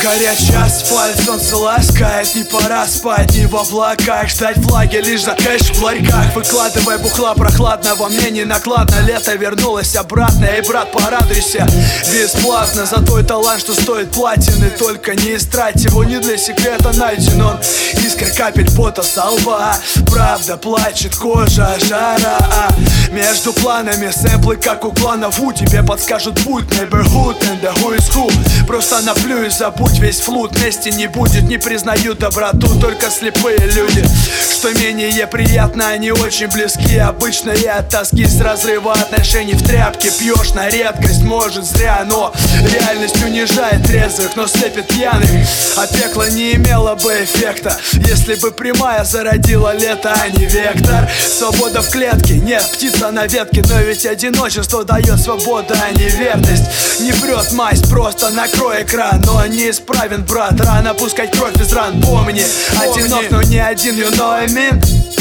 Горячий асфальт, солнце ласкает. Не пора спать, не в облаках. Ждать влаги, лишь за кэш в ларьках. Выкладывай бухла прохладно, во мне не накладно. Лето вернулось обратно, эй, брат, порадуйся. Бесплатно за твой талант, что стоит платины. Только не истрать его, не для секрета найден он. Искра капель пота со лба. Правда плачет кожа, жара. Между планами сэмплы, как у клана Ву. Тебе подскажут путь, neighborhood and the who is who. Просто наплюй и забудь весь флут. Вместе не будет, не признают доброту только слепые люди. Что менее приятно, они очень близки. Обычные от тоски с разрыва отношений в тряпке. Пьешь на редкость, может зря, но реальность унижает трезвых, но слепит пьяных. А пекло не имело бы эффекта, если бы прямая зародила лето, а не вектор. Свобода в клетке, нет, птица на ветке. Но ведь одиночество дает свободу, а не верность. Не врет мазь, просто накрой экран. Но неисправен, брат, рано пускать кровь без ран. Помни, одинок, но не один, you know I mean?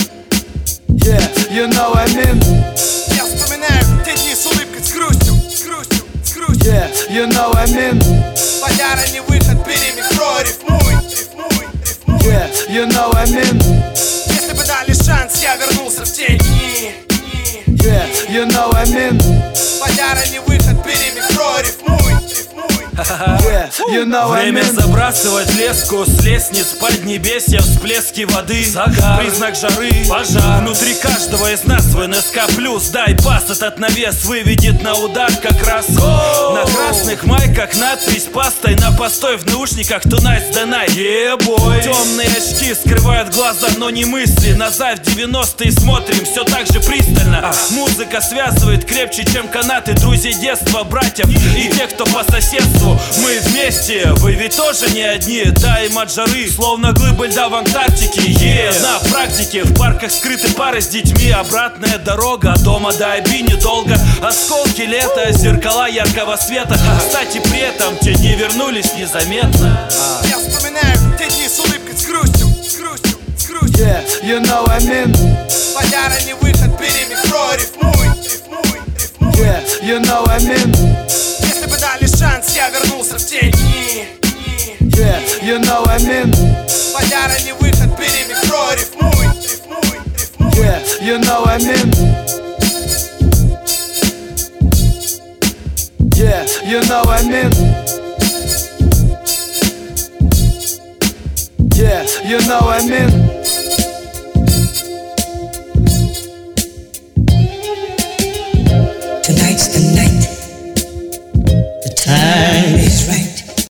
Yeah, you know I mean? Я вспоминаю те дни с улыбкой, с грустью, с грустью, с грустью. Yeah, you know I mean? Водяра не выход, перемикрой, рифмуй, рифмуй, рифмуй. Yeah, you know I mean? Если бы дали шанс, я вернулся в те дни. Yeah, you know I mean? Водяра не выход, перемикрой, рифмуй, рифмуй. Yeah, you know I Время mean? забрасывать леску с лестниц поднебесья. Всплески воды, загар, признак жары, пожар. Внутри каждого из нас в НСК плюс. Дай пас, этот навес выведет на удар как раз. На красных майках надпись пастой. На постой в наушниках tonight the night. Yeah, boy. Темные очки скрывают глаза, но не мысли. Назад в 90-е смотрим все так же пристально. Музыка связывает крепче, чем канаты. Друзей детства, братьев и тех, кто по соседству. Мы вместе, вы ведь тоже не одни. Даем от жары, словно глыбы льда в Антарктике. На практике, в парках скрыты пары с детьми. Обратная дорога от дома до Айби недолго. Осколки лета, зеркала яркого света. Кстати, при этом те не вернулись незаметно. Я вспоминаю те дни с улыбкой, с грустью, с грустью, с грустью. Yeah, you know I mean? Водяра не выход, перемикрой, рифмуй, рифмуй, рифмуй. Yeah, you know I mean? Если бы дали шанс, я вернулся в те дни. Yeah, you know I mean? Водяра не выход, перемикрой, рифмуй, рифмуй, рифмуй. Yeah, you know I mean? Yeah, you know I mean? Yeah, you know I mean?